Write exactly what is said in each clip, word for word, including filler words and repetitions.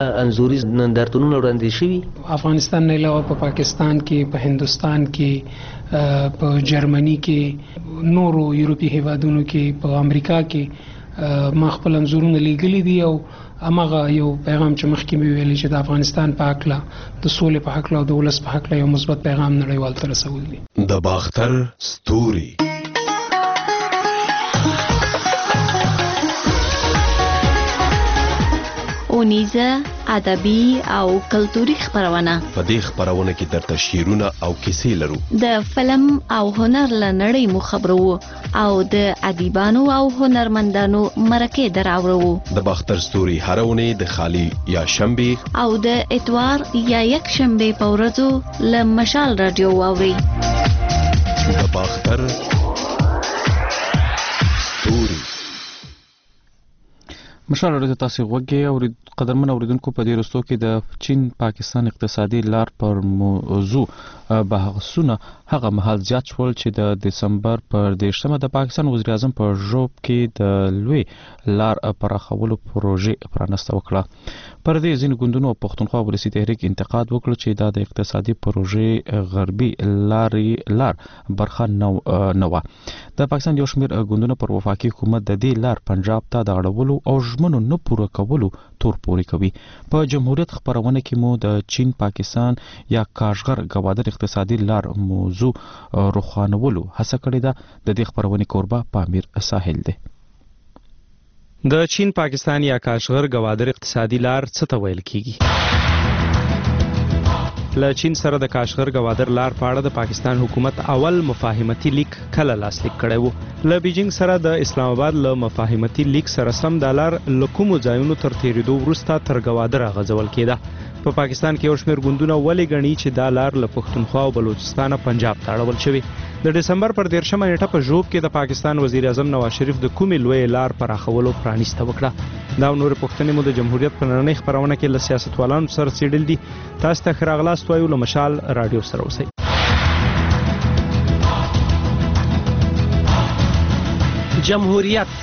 انځوري نندارتونونه وړاندې شوي. افغانستان نه علاوه په پاکستان کې، په هندوستان کې، په جرمني کې، نورو یورپي هیوادونو کې، په امریکا کې ما خپل انځورونه لیږلي دي او هماغه یو پیغام چې مخکې مې ویلي چې د افغانستان په حقله، د سولې په حقله او د ولس په حقله یو مثبت پیغام نړیوال ته رسول دي. د باختر ستوري اونیزه ادبي او کلتوري خبرونه. په دې خبرونه کې درته شعرونه او کیسې لرو. د فلم او هنر له نړۍ مو خبرو او د ادیبانو او هنرمندانو مرکې دراوړو. د باختر ستوري هرونه د خالی یا شنبه او د اتوار یا یک شنبه په ورځو له مشال رادیو واوري. د باختر ستوري مشال رادیو تاسو غوږی او قدرمن اوریدونکو په دې رستو کې د چین پاکستان اقتصادي لار پر موضوع بحثونه هغه مهال زیات شول چې د دسمبر پر دیرشمه د پاکستان وزیر اعظم په ژوب کې د لوی لار پراخولو پروژې پرانسته وکړه. پر دې ځینې ګوندونو پښتونخوا ولسی تحریک انتقاد وکړ چې دا د اقتصادي پروژې غربي لارې لار برخه نو نه و. د پاکستان یو شمېر ګوندونو پر وفاقي حکومت د دې لار پنجاب ته د اړولو او ژمنو نه پوره کولو تور پوري کوي. په جمهوریت خبرونه کې مو د چین پاکستان یا کاشغر گوادر اقتصادي لار موضوع روښانولو هڅه کړې ده. د دې خبرونه کوربه پامیر ساحل دی. د چین پاکستان یا کاشغر گوادر اقتصادي لار څه ته ویل کیږي؟ له چین سره د کاشغر گوادر لار په اړه د پاکستان حکومت اول مفاهمتي لیک کله لاسلیک کړی و. له بیجینګ سره د اسلام آباد له مفاهمتي لیک سره سم د لار له کومو ځایونو تر تیریدو وروسته تر گوادر غځول کېده. په پاکستان کې یو شمېر ګوندونه ولې ګڼي چې دا لار له پښتونخوا او بلوچستان پنجاب ته اړول شوی. د دسمبر پر دیرشمه نیټه په ژوب کې د پاکستان وزیر اعظم نواز شریف د کومې لوی لار پراخولو پرانیسته وکړه. دا نور پښتنې مو د جمهوریت په نړۍ خبرونه کې له سیاستوالانو سره څېړل دي. تاسو ته ښه راغلاست وایو له مشال رادیو سره اوسئ. جمهوریت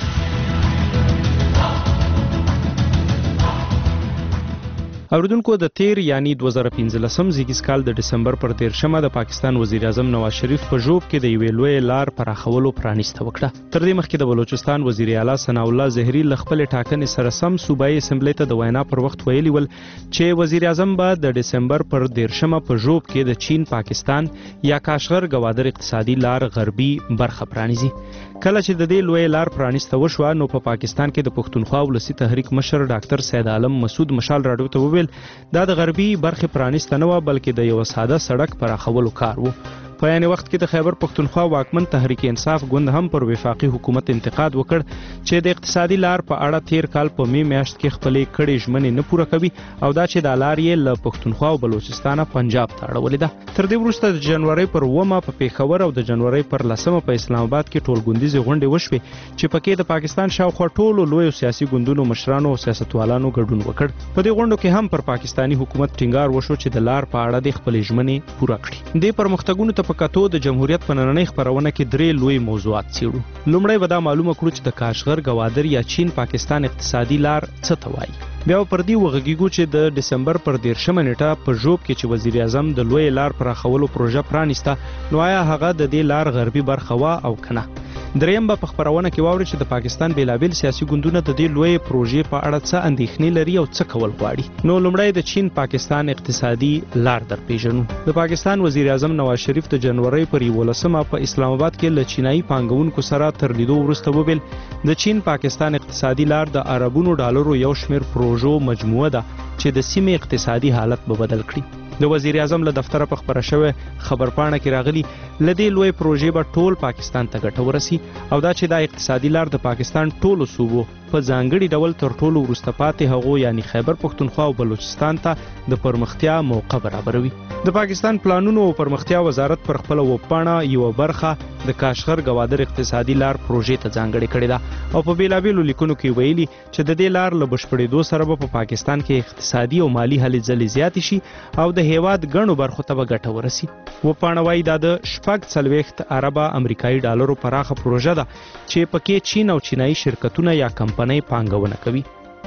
اوریدونکو د تیر یعنی دوه زره پنځلسم زیږیز کال د دسمبر پر دیرشمه د پاکستان وزیر اعظم نواز شریف په ژوب کې د یوې لوی لار پراخولو پرانیسته وکړه. تر دې مخکې د بلوچستان وزیر اعلی ثناء الله زهري له خپل ټاکنې سره سم صوبایي اسمبلی ته د وینا پر وخت ویلي ول چې وزیر اعظم به د دسمبر پر دیرشمه په ژوب کې د چین پاکستان یا کاشغر گوادر اقتصادي لار غربي برخه پرانیزي. کله چې د دې لوی لار پرانیسته وشوه نو په پاکستان کې د پښتونخوا ولسی تحریک مشر ډاکټر سید عالم مسعود مشال رادیو ته وویل دا د غربي برخې پرانیسته نه و بلکې د یو ساده سړک پراخولو کار و. په یعنی وخت کې د خیبر پښتونخوا واکمن تحریک انصاف ګوند هم پر وفاقي حکومت انتقاد وکړ چې د اقتصادي لار په اړه تیر کال په می میاشت کې خپلې کړې ژمنې نه پوره کوي او دا چې د لار یې له پښتونخوا او بلوچستان پنجاب ته اړولې ده. تر دې وروسته د جنوري پر اوومه په پیښور او د جنوري پر لسمه په اسلام آباد کې ټولګوندیزې غونډې وشوې چې پکې د پاکستان شاوخوا ټولو لویو سیاسي ګوندونو مشرانو او سیاستوالانو ګډون وکړ. په دې غونډو کې هم پر پاکستانی حکومت ټینګار وشو چې د لار په اړه د خپلې ژمنې پوره کړي. دې پرمختګونو ته په کتو د جمهوریت په نننۍ خبرونه کې درې لوی موضوعات څېړو. لومړی به دا معلومه کړو چې د کاشغر گوادر یا چین پاکستان اقتصادي لار څه ته وایي. بیا پر دې وغږیږو چې د دسمبر پر دیرشمه نیټه په ژوب کې چې وزیر اعظم د لوی لار پراخولو پروژه پرانیسته نو آیا هغه د دې لار غربي برخه وا او کنه. دریم به په خبرونه کې واوري چې د پاکستان بیلابیل سیاسي ګوندونه د دې لوی پروژې په اړه څه اندېښنې لري او څه کول غواړي. نو لومړی د چین پاکستان اقتصادي لار در پیژنو. د پاکستان وزیر اعظم نواز شریف د جنوري پر یولسمه په اسلام آباد کې له چینایي پانګونکو سره تر لیدو وروسته وویل د چین پاکستان اقتصادي لار د اربونو ډالرو یو شمېر پروژو مجموعه ده چې د سیمې اقتصادي حالت به بدل کړي. د وزیر اعظم له دفتره په خبره شوی خبرپاڼه کې راغلي لدې لوی پروژې به ټول پاکستان ته ګټه ورسي او دا چې دا اقتصادي لار د پاکستان ټولو صوبو په ځانګړي ډول تر ټولو وروسته پاتې هغو یعنی خیبر پښتونخوا او بلوچستان ته د پرمختیا موقع برابروي. د پاکستان پلانونو او پرمختیا وزارت پر خپل وبپاڼه یو برخه د کاشغر گوادر اقتصادي لار پروژې ته ځانګړې کړې ده او په بیلابیلو لیکونو کې ویلي چې د دې لار له بشپړېدو سره به په پاکستان کې اقتصادي او مالی هلې ځلې زیاتې شي او د هیواد ګڼو برخو ته به ګټه ورسي. وبپاڼه وایي دا د شپږ څلوېښت اربه امریکایي ډالرو پراخه پروژه ده چې پکې چین او چینایي شرکتونه یا کمپنۍ پانګونه کوي.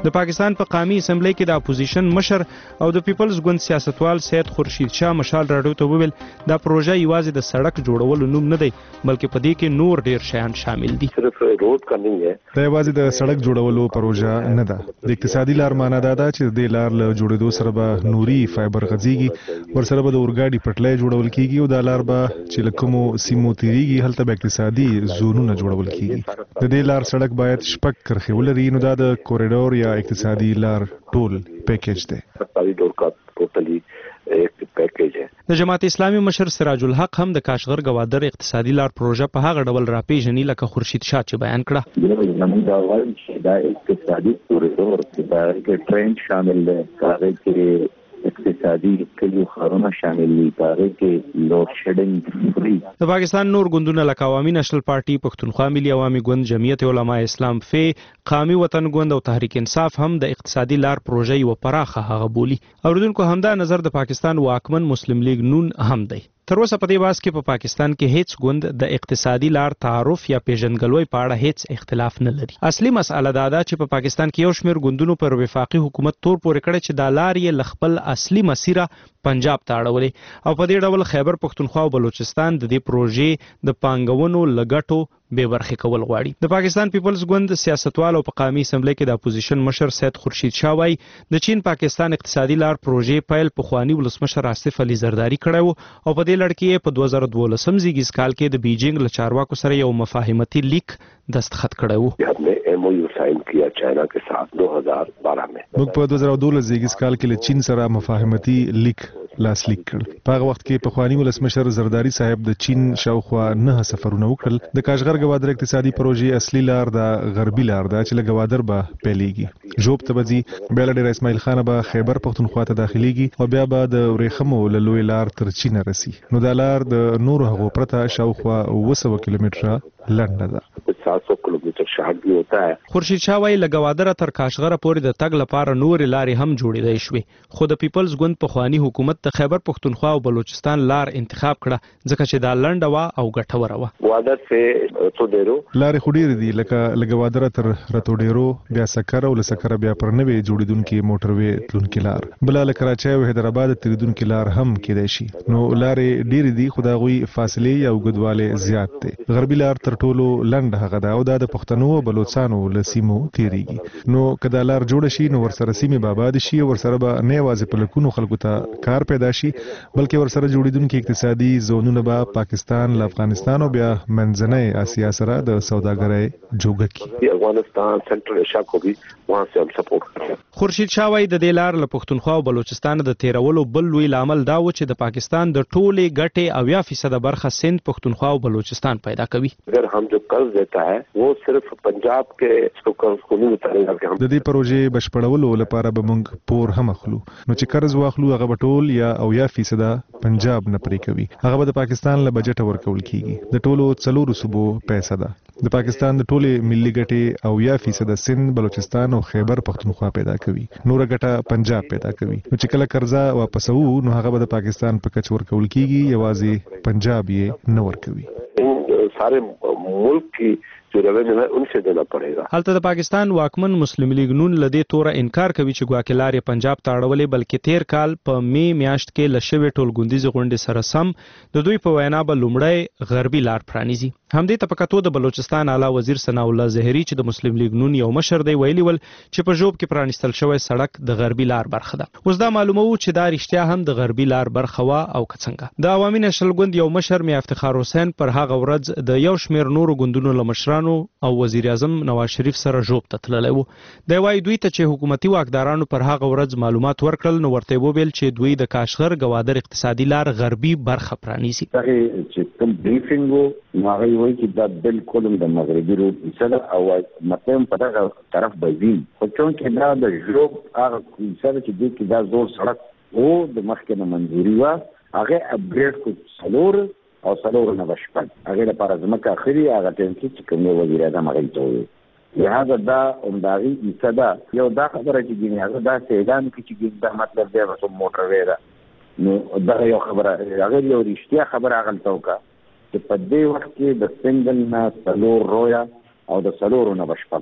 د پاکستان په قومي اسمبلی کې د اپوزیشن مشر او د پیپلز ګوند سیاستوال سید خورشید شاه مشال راډیو ته وویل دا پروژه یوازې د سړک جوړولو نوم نه دی بلکې په دې کې نور ډیر شیان شامل دي. دا یوازې د سړک جوړولو پروژه نه ده. د اقتصادي لار معنا دا ده چې د لار له جوړېدو سره به نوري فایبر غځيږي، ورسره به د اورګاډي پټلۍ جوړول کیږي او دا لار به چې له کومو سیمو تیریږي هلته به اقتصادي زونونه جوړول کیږي. د دې لار سړک باید شپږ کرښې ولري، نو دا د کوریډور یا اقتصادي لار ټول پیکیج دی. د جماعت اسلامي مشر سراج الحق هم د کاشغر گوادر اقتصادي لار پروژه په هغه ډول راپیژني لکه خورشید شاه چې بیان کړه. زموږ دا وایي چې دا اقتصادي کوریډور دا کې ټرین شامل دی، هغه کې اقتصادي کلیو خارونه شامل دي، هغه کې لوډ شیډینګ فری. د پاکستان نور ګوندونه لکه عوامي نېشنل پارټي، پښتونخوا ملي عوامي ګوند، جمعیت علماء اسلام فی، قومي وطن ګوند او تحریک انصاف هم د اقتصادي لار پروژه یو پراخه هغه بولی. اوریدونکو همدا نظر د پاکستان واکمن مسلم لیگ نون هم دی. تر اوسه په دې باس کې په پاکستان کې هیڅ ګوند د اقتصادي لار تعارف یا پیژنګلوي په اړه هیڅ اختلاف نه لري. اصلي مسأله دا ده چې په پاکستان کې یو شمېر ګوندونو پر وفاقي حکومت تور پورې کړی چې دا لار یې ل خپل اصلي مسیره پنجاب ته اړولې او په دې ډول خیبر پښتونخوا او بلوچستان د دې پروژې د پانګونو لګټو بے برخې کول غواړي. د پاکستان پیپلز ګوند سیاستوال او په قومي اسمبلی کې د اپوزیشن مشر سید خورشید شاه وايي د چین پاکستان اقتصادي لار پروژې پیل په خواني ولسمشر آصف علي زرداری کړی و او په دې لړ کې په دوه زره دولسم زیږیز کال کې د بیجینګ له چارواکو سره یو مفاهمتي لیک دستخط کړی و. موږ په دوه زره دولس زیږیز کال کې له چین سره مفاهمتي لیک لاسلیک کړ. په هغه وخت کې په خواني ولسمشر زرداری صاحب د چین شاوخوا نه سفرونه وکړل. د کاشغر گوادر اقتصادي پروژې اصلي لار د غربي لار ده چې له گوادر به پیلېږي، جوب ته بځي، بیا له ډیر اسماعیل خان به خیبر پښتونخوا ته داخليږي او بیا به د ورېخمو له لوی لار تر چین رسي. نو دا لار د نورو هغو پرته شاوخوا اوه سوه کیلومتره لنډه ده. خورشید شاه وايي له گوادر تر کاشغر پورې د تګ لپاره نور لارې هم جوړېدای شوې، خو د پیپلز ګوند په خواني حکومت د خیبر پښتونخوا او بلوچستان لار انتخاب کړه ځکه چې دا لنډه وا او ګټوره وا. لارې خو ډېرې دي لکه له گوادر تر رتوډیرو، بیا سکر او له سکر بیا پر نوې جوړېدونکې موټروې تلونکې لار، بله له کراچۍ او حیدرآباد تېرېدونکې لار هم کېدای شي. نو لارې ډېرې دي خو د هغوی فاصلې یا اوږدوالی زیات دی. غربي لار تر ټولو لنډه هغه ده او دا د پښتنو او بلوچستانو له سیمو تېرېږي. نو که دا لار جوړه شي نو ورسره سیمې به آباد شي او ورسره به نه یوازې په لکونو خلکو ته کار پیدا شي بلکې ورسره جوړېدونکي اقتصادي زونونه به پاکستان له افغانستان او بیا منځنۍ اسیا سره د سوداګرۍ جوګه کړي. افغانستان سنټرل ایشیا کو بھی وہاں سے ہم سپورٹ کرتے ہیں. خورشید شاه وايي د دې لار له پښتونخوا او بلوچستان د تیرولو بل لوی لامل دا و چې د پاکستان د ټولې ګټې او یا فیصد برخه سند پښتونخوا او بلوچستان پیدا کوي. اگر ہم جو قرض دیتا ہے وہ صرف پنجاب کے اس قرض کو نہیں اتارے گا. د دې پروژې بشپړولو لپاره به موږ پور هم اخلو، نو چې قرض واخلو هغه به ټول یا او یا فیصد پنجاب نه پرې کوي، هغه به د پاکستان له بجټ ورکول کیږي. د ټولو څلورو صوبو پیسې ده. د پاکستان د ټولې ملي ګټې او یا فیصد سند بلوچستان او خیبر پښتونخوا پیدا کوي، نور ګټه پنجاب پیدا کوي. نو چې کله قرضه واپسو نو هغه به د پاکستان په کچ ورکول کیږي، یوازې پنجاب یې نه ورکوي. سارے ملک کی جو ریونیو ہے ان سے دینا پڑے گا. هلته د پاکستان واکمن مسلم لیگ نون لدې توره انکار کوي چې ګواکې لارې پنجاب ته اړولې، بلکې تیر کال په می میاشت کې له شوې ټولګوندیزې غونډې سره سم د دوی په وینا به لومړی غربي لار پرانیزي. همدې ته په کتو د بلوچستان اعلی وزیر ثناء الله زهري چې د مسلم لیگ نون یو مشر دی ویلي ول چې په ژوب کې پرانیستل شوی سړک د غربي لار برخه ده. اوس دا معلومه و چې دا رښتیا هم د غربي لار برخه وا او که څنګه. د عوامي نېشنل ګوند یو مشر میا افتخار حسین پر هغه ورځ د یو شمېر نورو ګوندونو له مشرانو او وزیر اعظم نواز شریف سره ژوب ته تللی و. دی وايي دوی ته چې حکومتي واکدارانو پر هغه ورځ معلومات ورکړل نو ورته وویل چې دوی د کاشغر گوادر اقتصادي لار غربي برخه پرانیزي. هغه چې کوم بریفینګ وو هغه وایي چې دا بالکل د مغربي روډ مثلا او مطلب په دغه طرف بځي، خو چونکې دا د ژوب هغه مثلا چې دوی کې دا زور سړک او د مخکې نه منظوري وه هغه اپګریډ کو څلور او څلور نه بشپړ هغه لپاره ځمکه اخري هغه ټیم چې کوم وزیر اعظم هغه ته وویل. لهذا دا عمداغي ایسه ده یو دا خبره چې ګینې هغه دا اعلان کوي چې دا مطلب دی چې موټروې ده. نو دا یو خبره هغه یو رښتیا خبره هغه ته وکړه چې په دې وخت کې د سنګل نه څلور رویا او د څلورو نه بشپړ کوم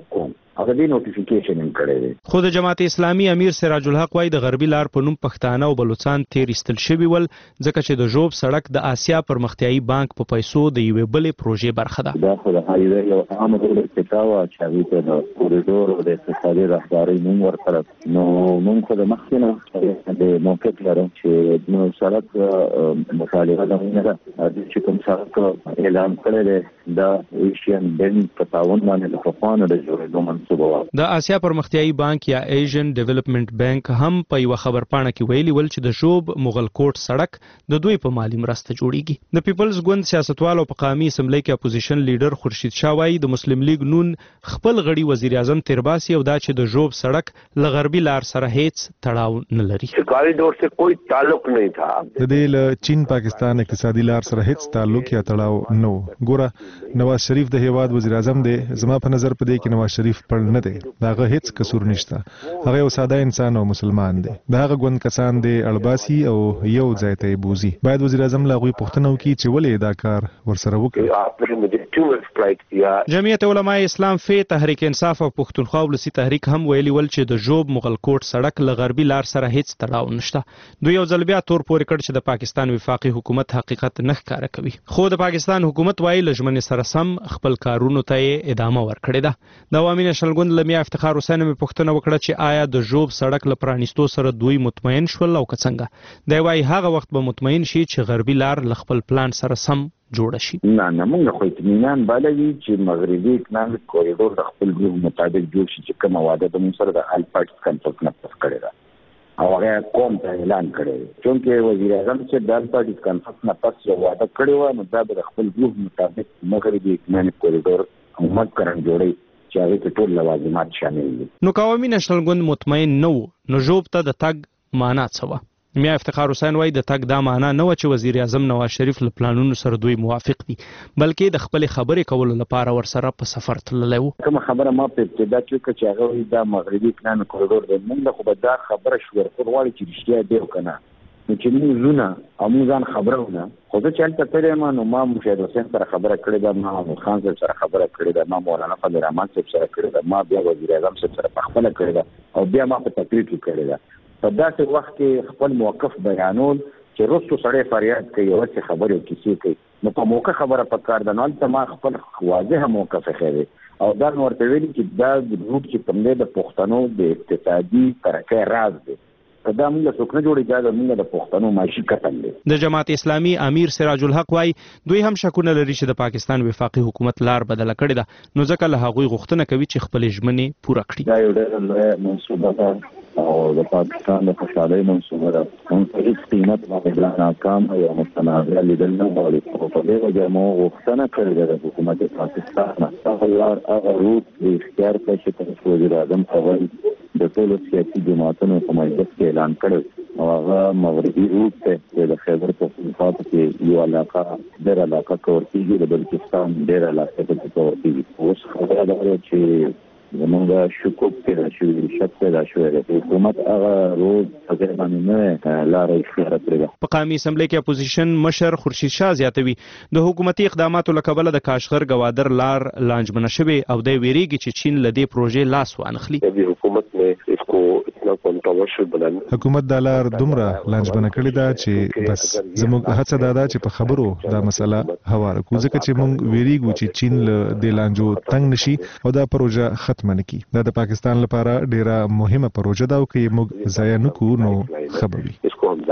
هغه د نوټیفیکیشن هم کړی دی. خو د جماعت اسلامي امیر سراج الحق وايي د غربي لار په نوم پښتانه او بلوچستان تیر ایستل شوي ول ځکه چې د ژوب سړک د آسیا پرمختیایي بانک په پیسو د یوې بلې پروژې برخه ده. دا خو د هایوې یو عامه ډول ارتقا وه چې هغې ته د کوریډور او د اقتصادي رهبرۍ نوم ورکړه. نو موږ خو د مخکې نه د موقف لرو چې نو سړک مطالبه زموږ ده چې کوم سړک اعلان کړی دی دا ایشین بینک په تعاون باندې د پخوانو د جوړېدو منصوبه وه. د آسیا پرمختیایي بانک یا ایشین ډیولپمنٹ بانک هم په یو خبرپاڼه کې ویلي ول چې د ژوب مغل کوټ سړک د دوی په مالی مرسته جوړیږي. د پیپلز ګوند سیاستوال او په قومي اسمبلی کې اپوزیشن لیډر خورشید شاه وايي د مسلم لیگ نون خپل غړي وزیر اعظم تیرباسي او دا چې د ژوب سړک له غربي لار سره هیڅ تړاو نه لري. کاریډور سره کوئی تعلق نه تھا. د دې له چین پاکستان اقتصادي لار سره هیڅ تعلق یا تړاو نه و. ګوره نواز شریف د هیواد وزیر اعظم دی. زما په نظر په دې کې نواز شریف پړ نه دی. داغه هیڅ قصور نشته. هغه یو ساده انسان او مسلمان دی. دا هغه ګوند کسان دی اړباسي او یو ځای ته بوزي. باید وزیر اعظم لا غوي پوښتنه وکړي چې ولې دا کار ورسره وکړي. جمعیت علماء اسلام فی تحریک انصاف او پښتونخوا ولسی تحریک هم ویلي ول چې د ژوب مغل کوټ سړک له غربي لار سره هیڅ تړاو نشته. دوی یو ځل بیا تور پورې کړ چې د پاکستان وفاقي حکومت حقیقت نه ښکاره کوي. خو د پاکستان حکومت وايي لژمن سره سم خپل کارونو ته ادامه ورکړي ده. د عوامي نشنل ګوند لمیا افتخار حسین مې پوښتنه وکړه چې آیا د ژوب سړک له پرانیستو سره دوی مطمئن شول او که څنګه؟ دی وايي هغه وخت به مطمئن شي چې غربي لار له خپل پلان سره سم جوړه شي. نه نه موږ خو اطمینان بالوي چې مغربي اکنامک کوریډور د خپل ګروپ مطابق جوړ شي چې کومه وعده د موږ سره د آل پارټي کنفرنس نه پس کړی ده او هغه قوم ته اعلان کړی دی. چونکې وزیر اعظم چې د آل پارټي کنفرنس نه پس یو وعده کړی و نو دا به د خپل ګروپ مطابق مغربي اکنامک کوریډور حکومت کرن جوړي چې هغه کې ټول لوازمات شامل دي. نو قومي نشنل ګوند مطمئن نه و نو ژوب ته د تګ معنا څه وه؟ میا افتخار حسین وايي د تګ دا معنا نه و چې وزیر اعظم نواز شریف له پلانونو سره دوی موافق دي بلکې د خپل خبرې کولو لپاره ورسره په سفر تللی و. کومه خبره ما په ابتدا کې وکړه چې هغه دا مغربي اکنامک کوریډور دی. موږ خو به دا خبره شو ورکول غواړي چې رښتیا دی او که نه. نو چې موږ زونه او موږ ځان خبره ونه خو زه چې هلته تللی یم نو ما مشاهد حسین سره خبره کړې ده، ما محمود خان صاحب سره خبره کړې ده، ما مولانا فضل الرحمن صاحب سره کړې ده، ما بیا وزیر اعظم صاحب سره پخپله کړې ده او بیا ما په تقریر کې کړې ده. په داسې وخت کې خپل موقف بیانول چې رستو سړی فریاد کوي او هسې خبرې او کیسې کوي نو په موقع خبره پکار ده. نو هلته ما خپل واضحه موقف ایښی دی او دا مې ورته ویلي چې دا ګروپ چې کوم دی د پښتنو د اقتصادي ترقۍ راز دی. دا موږ له څوک نه جوړېږي، دا موږ د پښتنو معاشي قتل دی. د جماعت اسلامي امیر سراج الحق وايي دوی هم شکونه لري چې د پاکستان وفاقي حکومت لار بدله کړې ده نو ځکه له هغوی غوښتنه کوي چې خپلې ژمنې پوره کړي. دا یو ډېره لویه منصوبه ده او د پاکستان د خوشحالۍ منصوبه ده. موږ په هېڅ قیمت باندې لا ناکام او متنازع لیدل نه غواړو او په دې وجه مو غوښتنه کړې ده د حکومت پاکستان نه هغه لار هغه روټ د اختیار کړی چې وزیر اعظم ته د ټولو سیاسي جماعتونو په مجلس کې اعلان کړی او هغه مغربي روټ دی چې د خیبر پښتونخوا کې یو علاقه ډېره علاقه کور کېږي، د بلوچستان ډېره علاقه پکې کور کېږي. اوس خبره دا ده چې زمونږ شکوک پیدا شوي شک پیدا شوی دی. حکومت هغه روډ په ځای باندې نه لاره اختیاره کړې ده. په قومي اسمبلی کې اپوزیشن مشر خورشید شاه زیاتوي د حکومتي اقداماتو له کبله د کاشغر ګوادر لار لانجمنه شوې او دی ویریږي چې چین له دې پروژې لاس وانخلي. حکومت نے اس کو اتنا کنټروورشل بنانا حکومت دا لار دومره لانجمنه کړې ده چې بس زموږ هڅه دا ده چې په خبرو دا مسله هواره کړو ځکه چې موږ ویریږو چې چین له دې لانجو تنګ نشي او دا پروژه ختم منکی. دا د پاکستان لپاره ډیره مهمه پروژه ده او که موږ ضایع نکړو نو ښه به وي.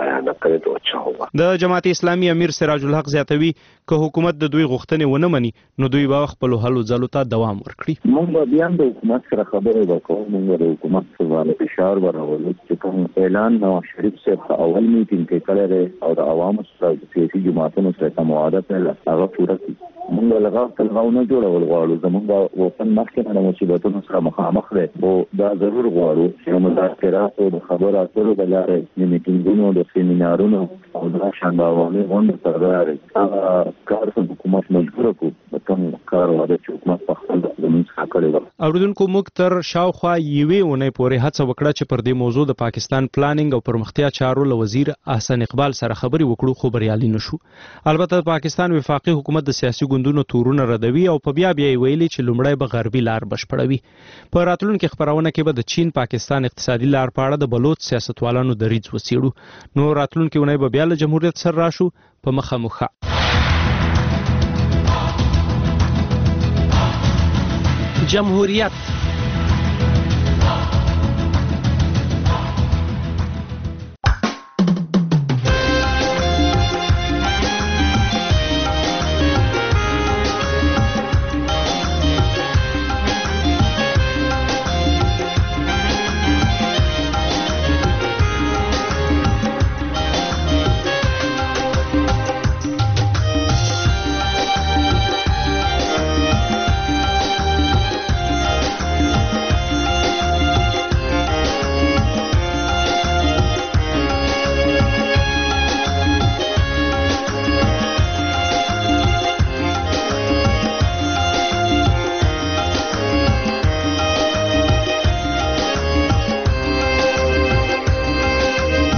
د جماعت اسلامي امیر سراج الحق زیاتوي که حکومت د دوی غوښتنې ونه مني نو دوی به خپلو هلو ځلو ته دوام ورکړي. موږ به بیا د حکومت سره خبرې وکړو. موږ د حکومت سره باندې فشار ورولو چې کوم اعلان نواز شریف صاحب په اول میټینګ کې کړی دی او د عوامو سره د سیاسي جماعتونو سره کوم وعده پیله هغه پوره کړي. موږ لغاو تلغاو نه جوړول غواړو. زموږ وطن مخکې نه د مصیبتونو سره مخامخ دی او دا ضرور غواړو چې مذاکرات او د خبرو اترو د لارې د میټینګونو د سیمینارونو او دا شان د عوامي غونډې ته راغی هغه کار څه حکومت مجبور کړو کوم کار واره چې حکومت په خپل د منځ ښه کړی و. اوریدونکو موږ تر شاوخوا یوې اونۍ پورې هڅه وکړه چې پر دې موضوع د پاکستان پلانینګ او پرمختیا چارو له وزیر احسن اقبال سره خبرې وکړو خو بریالي نشو. البته پاکستان وفاقي حکومت د سیاسي ګوندونو تورونه ردوي او په بیا بیا ویلي چې لومړی به غربي لار بشپړوي. په راتلونکي خبرونه کې به د چین پاکستان اقتصادي لار په اړه د بلوچ سیاستوالانو دریځ وڅېړو. نو راتلونکي اونۍ به بیا له جمهوریت سره راشو په مخه مخه. جمهوریت